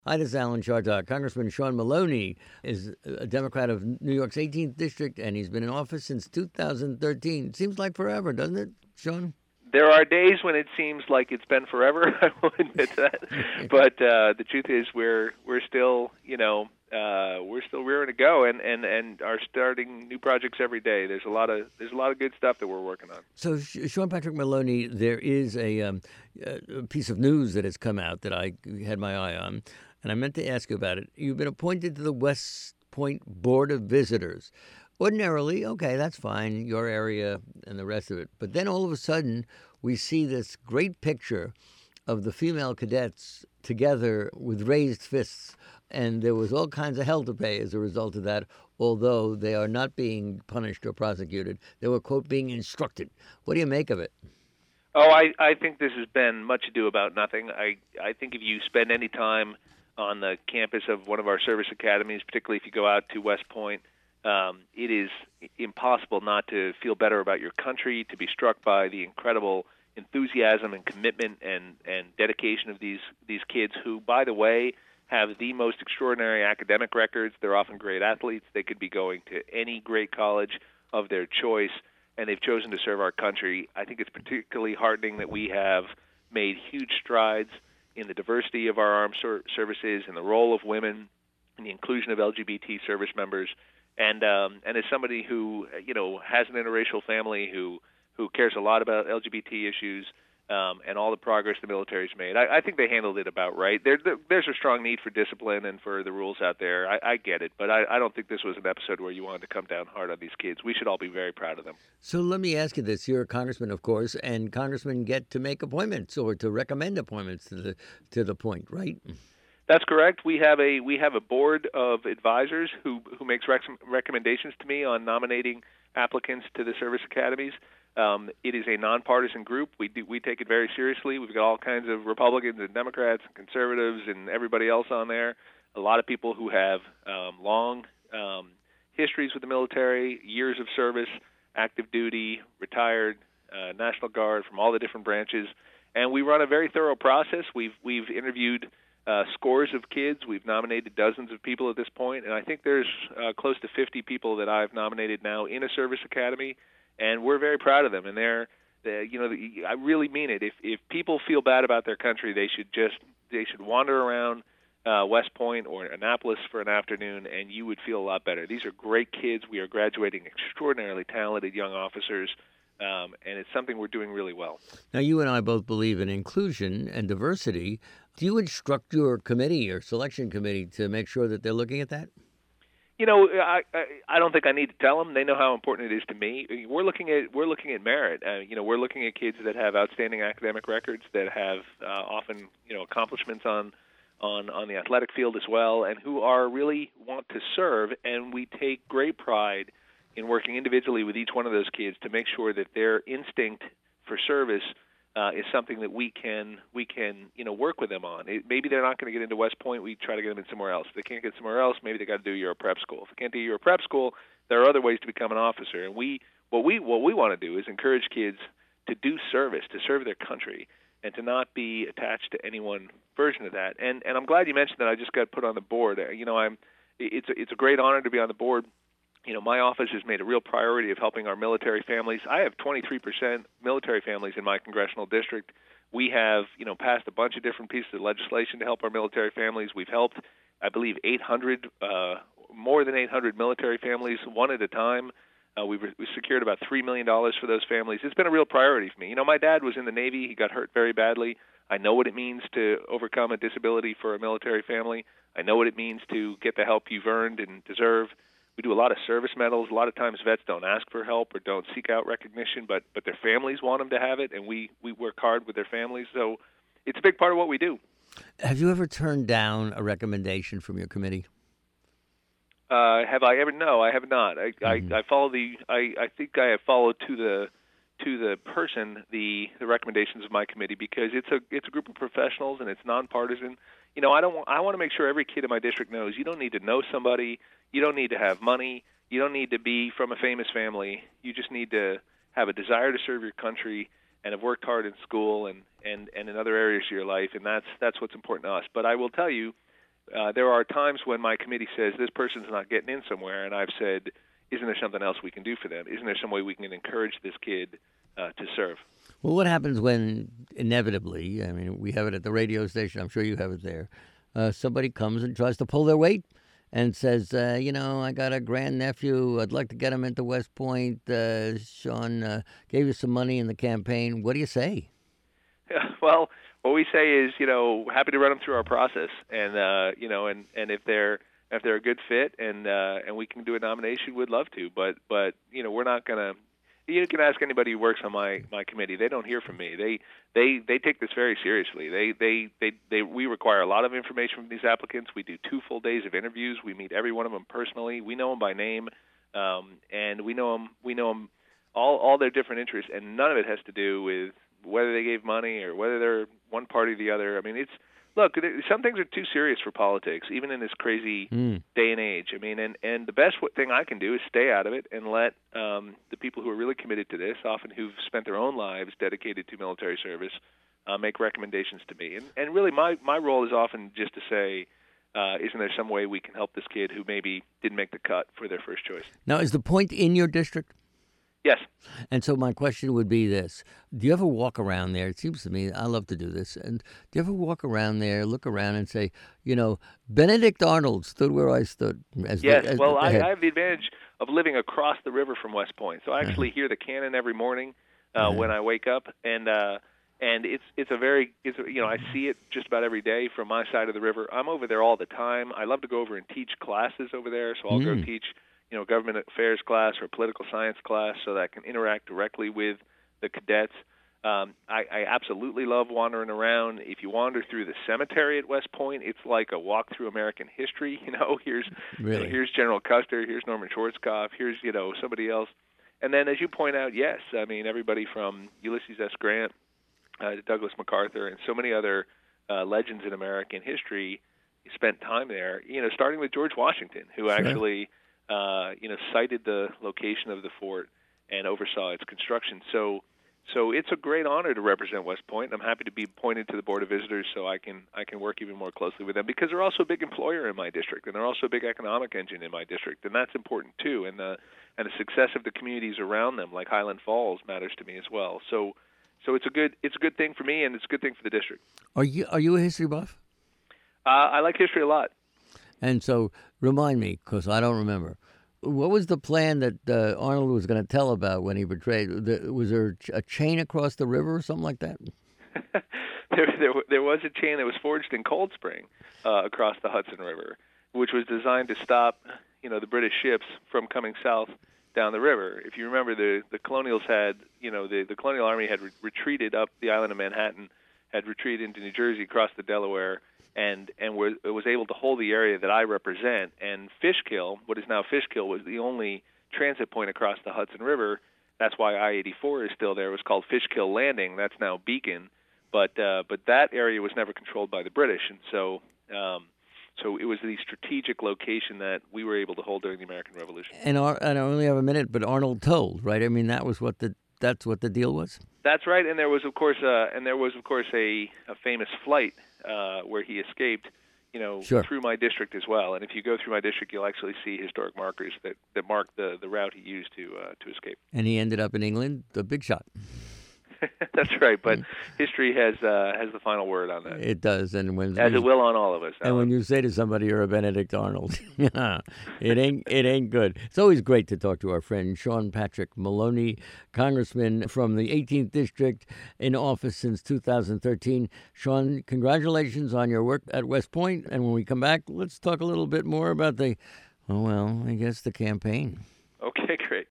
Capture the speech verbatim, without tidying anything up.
Hi, this is Alan Chartock. Congressman Sean Maloney is a Democrat of New York's eighteenth District, and he's been in office since two thousand thirteen. Seems like forever, doesn't it, Sean? There are days when it seems like it's been forever. I will admit that, but uh, the truth is, we're we're still, you know, uh, we're still rearing to go, and, and, and are starting new projects every day. There's a lot of there's a lot of good stuff that we're working on. So, Sean Patrick Maloney, there is a, um, a piece of news that has come out that I had my eye on, and I meant to ask you about it. You've been appointed to the West Point Board of Visitors. Ordinarily, okay, that's fine, your area and the rest of it. But then all of a sudden, we see this great picture of the female cadets together with raised fists. And there was all kinds of hell to pay as a result of that, although they are not being punished or prosecuted. They were, quote, being instructed. What do you make of it? Oh, I, I think this has been much ado about nothing. I, I think if you spend any time on the campus of one of our service academies, particularly if you go out to West Point, Um, it is impossible not to feel better about your country, to be struck by the incredible enthusiasm and commitment and, and dedication of these, these kids who, by the way, have the most extraordinary academic records. They're often great athletes. They could be going to any great college of their choice, and they've chosen to serve our country. I think it's particularly heartening that we have made huge strides in the diversity of our armed ser- services, in the role of women, in the inclusion of L G B T service members. And um, and as somebody who you know has an interracial family, who who cares a lot about L G B T issues um, and all the progress the military's made, I, I think they handled it about right. There, there, there's a strong need for discipline and for the rules out there. I, I get it, but I, I don't think this was an episode where you wanted to come down hard on these kids. We should all be very proud of them. So let me ask you this: you're a congressman, of course, and congressmen get to make appointments or to recommend appointments to the to the point, right? That's correct. We have a we have a board of advisors who who makes rec- recommendations to me on nominating applicants to the service academies. Um, it is a nonpartisan group. We do, we take it very seriously. We've got all kinds of Republicans and Democrats and conservatives and everybody else on there. A lot of people who have um, long um, histories with the military, years of service, active duty, retired, uh, National Guard, from all the different branches. And we run a very thorough process. We've we've interviewed Uh, scores of kids. We've nominated dozens of people at this point, and I think there's uh, close to fifty people that I've nominated now in a service academy, and we're very proud of them. And they're, they're you know, I really mean it. If if people feel bad about their country, they should just they should wander around uh, West Point or Annapolis for an afternoon, and you would feel a lot better. These are great kids. We are graduating extraordinarily talented young officers. Um, and it's something we're doing really well. Now, you and I both believe in inclusion and diversity. Do you instruct your committee or selection committee to make sure that they're looking at that? You know, I, I I don't think I need to tell them. They know how important it is to me. We're looking at we're looking at merit. Uh, you know, we're looking at kids that have outstanding academic records, that have uh, often you know accomplishments on on on the athletic field as well, and who are really want to serve. And we take great pride in working individually with each one of those kids to make sure that their instinct for service uh, is something that we can we can you know work with them on. It, maybe they're not going to get into West Point. We try to get them in somewhere else. If they can't get somewhere else, maybe they got to do Euro Prep School. If they can't do Euro Prep School, there are other ways to become an officer. And we what we what we want to do is encourage kids to do service, to serve their country, and to not be attached to any one version of that. And and I'm glad you mentioned that. I just got put on the board. You know, I'm it's a, it's a great honor to be on the board. You know, my office has made a real priority of helping our military families. I have twenty-three percent military families in my congressional district. We have, you know, passed a bunch of different pieces of legislation to help our military families. We've helped, I believe, eight hundred, uh, more than eight hundred military families, one at a time. Uh, we've, re- we've secured about three million dollars for those families. It's been a real priority for me. You know, my dad was in the Navy. He got hurt very badly. I know what it means to overcome a disability for a military family. I know what it means to get the help you've earned and deserve. We do a lot of service medals. A lot of times vets don't ask for help or don't seek out recognition, but but their families want them to have it, and we, we work hard with their families. So it's a big part of what we do. Have you ever turned down a recommendation from your committee? Uh, have I ever? No, I have not. I, Mm-hmm. I, I follow the. I, I think I have followed to the to the person the, the recommendations of my committee, because it's a it's a group of professionals and it's nonpartisan. You know, I don't. I want to make sure every kid in my district knows you don't need to know somebody. You don't need to have money. You don't need to be from a famous family. You just need to have a desire to serve your country and have worked hard in school and, and, and in other areas of your life, and that's that's what's important to us. But I will tell you, uh, there are times when my committee says this person's not getting in somewhere, and I've said, isn't there something else we can do for them? Isn't there some way we can encourage this kid uh, to serve? Well, what happens when inevitably, I mean, we have it at the radio station, I'm sure you have it there, uh, somebody comes and tries to pull their weight and says, uh, you know, I got a grandnephew, I'd like to get him into West Point. Uh, Sean uh, gave you some money in the campaign. What do you say? Yeah, well, what we say is, you know, happy to run them through our process, and uh, you know, and, and if they're if they're a good fit and uh, and we can do a nomination, we'd love to. But but you know, we're not gonna. You can ask anybody who works on my, my committee. They don't hear from me. They they they take this very seriously. They they, they they we require a lot of information from these applicants. We do two full days of interviews. We meet every one of them personally. We know them by name, um, and we know them we know them all all their different interests, and none of it has to do with whether they gave money or whether they're one party or the other. I mean, it's look, some things are too serious for politics, even in this crazy mm. day and age. I mean, and, and the best thing I can do is stay out of it and let um, the people who are really committed to this, often who've spent their own lives dedicated to military service, uh, make recommendations to me. And, and really, my, my role is often just to say, uh, isn't there some way we can help this kid who maybe didn't make the cut for their first choice? Now, is the Point in your district? Yes. And so my question would be this. Do you ever walk around there? It seems to me, I love to do this. And do you ever walk around there, look around and say, you know, Benedict Arnold stood where I stood? As yes. The, as well, the, I, I have the advantage of living across the river from West Point. So I actually uh-huh. hear the cannon every morning uh, uh-huh. when I wake up. And uh, and it's it's a very, it's a, you know, I see it just about every day from my side of the river. I'm over there all the time. I love to go over and teach classes over there. So I'll mm. go teach you know, government affairs class or political science class so that I can interact directly with the cadets. Um, I, I absolutely love wandering around. If you wander through the cemetery at West Point, it's like a walk through American history. You know, here's really? you know, here's General Custer, here's Norman Schwarzkopf, here's, you know, somebody else. And then as you point out, yes, I mean, everybody from Ulysses S. Grant uh, to Douglas MacArthur and so many other uh, legends in American history spent time there, you know, starting with George Washington, who sure. actually – Uh, you know, cited the location of the fort and oversaw its construction. So, so it's a great honor to represent West Point. I'm happy to be appointed to the Board of Visitors so I can I can work even more closely with them because they're also a big employer in my district and they're also a big economic engine in my district, and that's important too. And the and the success of the communities around them, like Highland Falls, matters to me as well. So, so it's a good it's a good thing for me and it's a good thing for the district. Are you are you a history buff? Uh, I like history a lot. And so, remind me, because I don't remember, what was the plan that uh, Arnold was going to tell about when he betrayed? Was there a chain across the river or something like that? there, there, there was a chain that was forged in Cold Spring uh, across the Hudson River, which was designed to stop, you know, the British ships from coming south down the river. If you remember, the the colonials had, you know, the, the colonial army had re- retreated up the island of Manhattan, had retreated into New Jersey, across the Delaware, and and was, was able to hold the area that I represent. And Fishkill, what is now Fishkill, was the only transit point across the Hudson River. That's why I eighty-four is still there. It was called Fishkill Landing. That's now Beacon. But uh, but that area was never controlled by the British, and so um, so it was the strategic location that we were able to hold during the American Revolution. And, Ar- and I only have a minute, but Arnold told, right? I mean, that was what the that's what the deal was. That's right, and there was of course uh, and there was of course a, a famous flight uh, where he escaped, you know, sure. through my district as well. And if you go through my district, you'll actually see historic markers that, that mark the, the route he used to uh, to escape. And he ended up in England, the big shot. That's right, but history has uh, has the final word on that. It does, and when as it will on all of us. And when you say to somebody you're a Benedict Arnold, it ain't it ain't good. It's always great to talk to our friend Sean Patrick Maloney, Congressman from the eighteenth District, in office since two thousand thirteen. Sean, congratulations on your work at West Point, and when we come back, let's talk a little bit more about the, oh well, I guess the campaign. Okay, great.